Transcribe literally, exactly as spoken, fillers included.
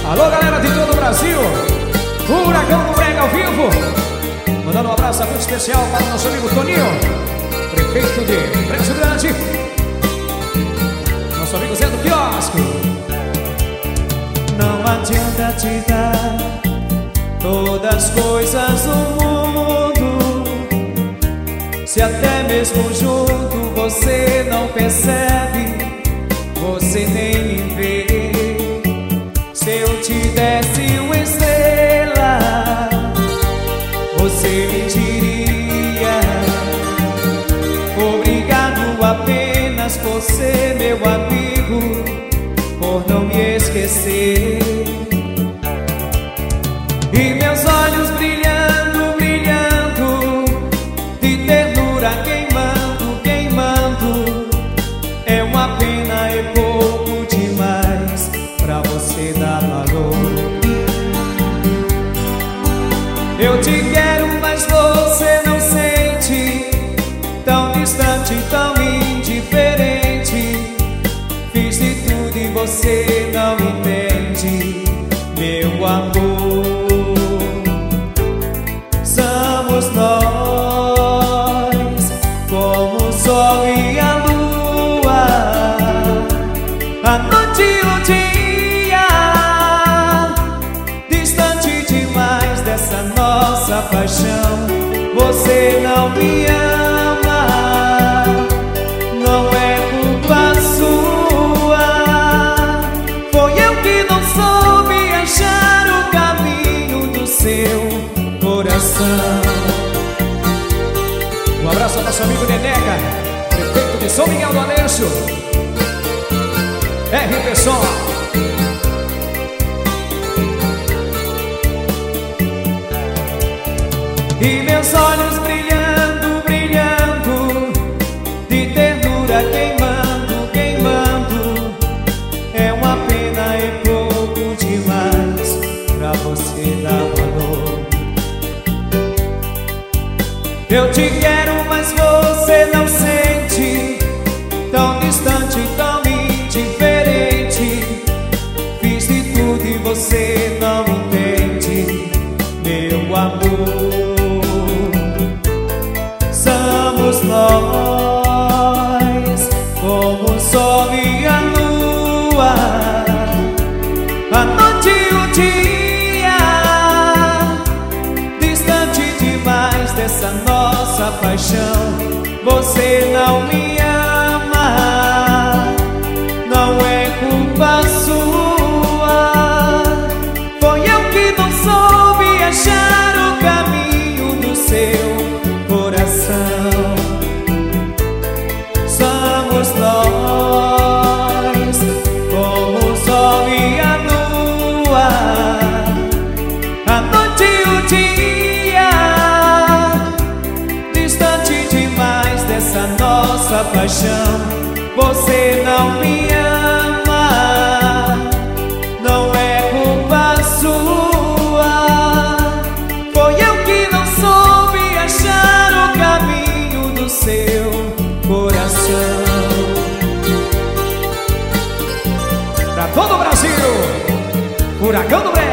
Alô, galera de todo o Brasil, Furacão do Brega ao vivo. Mandando um abraço muito especial para o nosso amigo Toninho, prefeito de Brejo Grande. Nosso amigo Zé do Quiosque. Não adianta te dar todas as coisas do mundo, se até mesmo junto você não percebe, você nem me vê. Se eu te desse uma estrela, você me diria: obrigado apenas por ser meu amigo, por não me esquecer. E meus olhos brilhando, brilhando, de ternura queimando, queimando. É uma pena, é pouco demais pra você dar valor. Eu te quero, mas você não sente, tão distante, tão indiferente. Fiz de tudo e você não entende, meu amor. Somos nós, como o sol e a lua, a noite e o dia, distante demais dessa nossa paixão. Você não me ama, não é culpa sua. Foi eu que não soube achar o caminho do seu coração. Um abraço ao nosso amigo Neneca, prefeito de São Miguel do Aleixo. R P Som. E meus olhos brilhando, brilhando, de ternura queimando, queimando. É uma pena, é pouco demais pra você dar valor. Eu te quero, mas você não sente, tão distante, tão indiferente. Fiz de tudo e você não entende, meu amor. Somos nós, como o sol e a lua, a noite e o dia, distante demais dessa nossa paixão. Você não me ama, não é culpa sua. Foi eu que não soube achar o caminho do seu coração. Somos nós, como o sol e a lua, a noite e o dia, distante demais dessa nossa paixão. Você não me ama, não é culpa sua. Foi eu que não soube achar o caminho do seu coração. Pra todo o Brasil, Furacão do Brega.